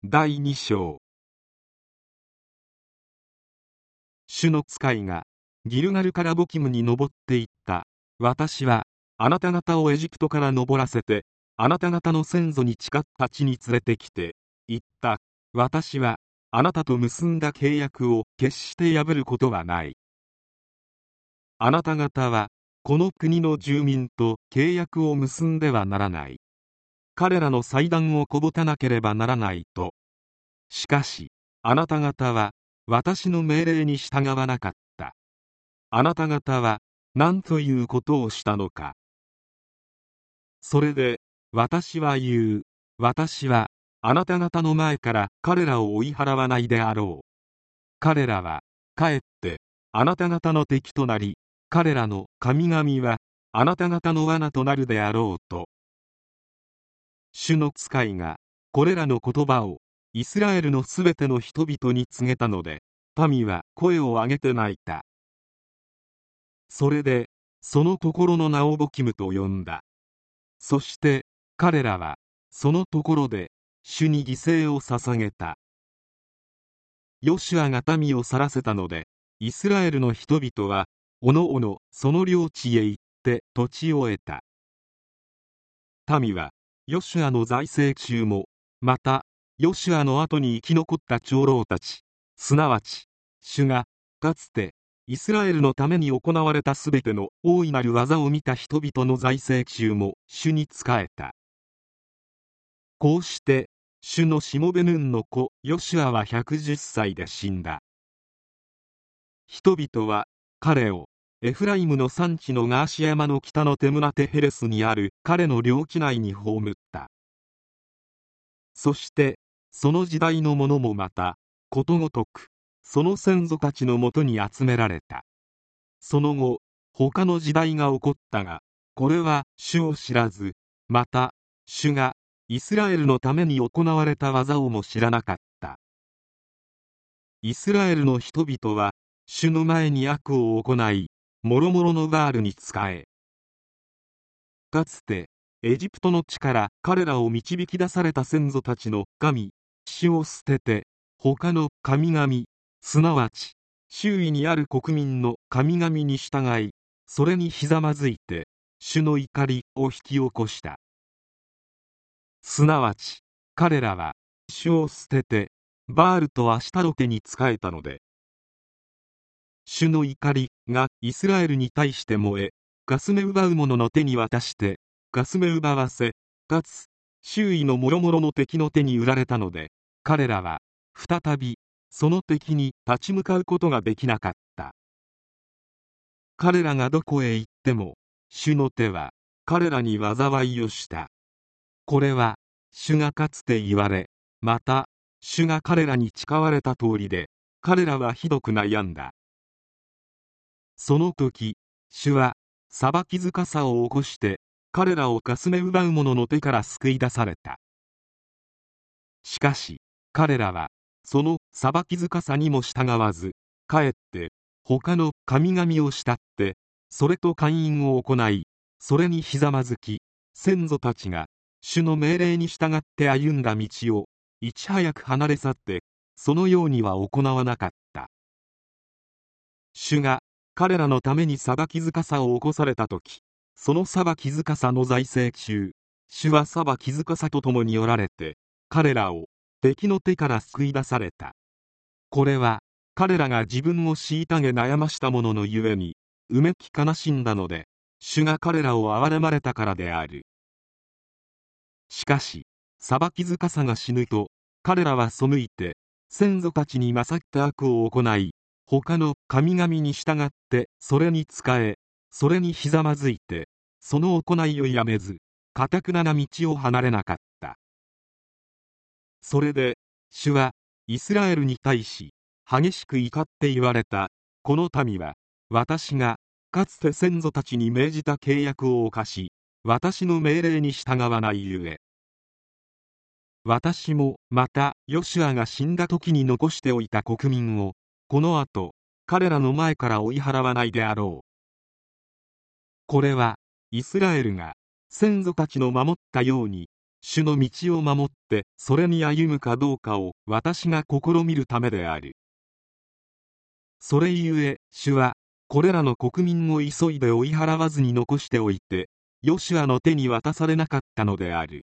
第2章。主の使いがギルガルからボキムに登っていった。私はあなた方をエジプトから登らせて、あなた方の先祖に誓った地に連れてきて言った。私はあなたと結んだ契約を決して破ることはない。あなた方はこの国の住民と契約を結んではならない。彼らの祭壇をこぼたなければならないと。しかしあなた方は私の命令に従わなかった。あなた方は何ということをしたのか。それで私は言う。私はあなた方の前から彼らを追い払わないであろう。彼らはかえってあなた方の敵となり、彼らの神々はあなた方の罠となるであろうと。主の使いがこれらの言葉をイスラエルのすべての人々に告げたので、民は声を上げて泣いた。それでそのところの名をボキムと呼んだ。そして彼らはそのところで主に犠牲を捧げた。ヨシュアが民を去らせたので、イスラエルの人々はおのおのその領地へ行って土地を得た。民はヨシュアの在世中も、またヨシュアの後に生き残った長老たち、すなわち主がかつてイスラエルのために行われたすべての大いなる技を見た人々の在世中も主に仕えた。こうして主のしもべヌンの子ヨシュアは110歳で死んだ。人々は彼をエフライムの山地のガーシ山の北のテムナテヘレスにある彼の領地内に葬った。そしてその時代の者もまたことごとくその先祖たちのもとに集められた。その後他の時代が起こったが、これは主を知らず、また主がイスラエルのために行われた技をも知らなかった。イスラエルの人々は主の前に悪を行い、もろもろのバールに仕え、かつてエジプトの地から彼らを導き出された先祖たちの神主を捨てて、他の神々、すなわち周囲にある国民の神々に従い、それにひざまずいて主の怒りを引き起こした。すなわち彼らは主を捨ててバールとアシタロテに仕えたので、主の怒りがイスラエルに対して燃え、かすめ奪う者の手に渡してかすめ奪わせ、かつ周囲のもろもろの敵の手に売られたので、彼らは再びその敵に立ち向かうことができなかった。彼らがどこへ行っても主の手は彼らに災いをした。これは主がかつて言われ、また主が彼らに誓われた通りで、彼らはひどく悩んだ。その時主は裁き司を起こして彼らをかすめ奪う者の手から救い出された。しかし彼らはその裁き司にも従わず、かえって他の神々を慕ってそれと姦淫を行い、それにひざまずき、先祖たちが主の命令に従って歩んだ道をいち早く離れ去って、そのようには行わなかった。主が彼らのために裁き司を起こされた時、その裁き司の在世中、主は裁き司と共におられて、彼らを敵の手から救い出された。これは彼らが自分を虐げ悩ましたもののゆえにうめき悲しんだので、主が彼らを憐れまれたからである。しかし裁き司が死ぬと、彼らは背いて先祖たちに勝って悪を行い、他の神々に従ってそれに仕え、それにひざまずいてその行いをやめず、頑なな道を離れなかった。それで主はイスラエルに対し激しく怒って言われた。この民は私がかつて先祖たちに命じた契約を犯し、私の命令に従わないゆえ、私もまたヨシュアが死んだ時に残しておいた国民をこの後彼らの前から追い払わないであろう。これはイスラエルが先祖たちの守ったように主の道を守ってそれに歩むかどうかを私が試みるためである。それゆえ主はこれらの国民を急いで追い払わずに残しておいてヨシュアの手に渡されなかったのである。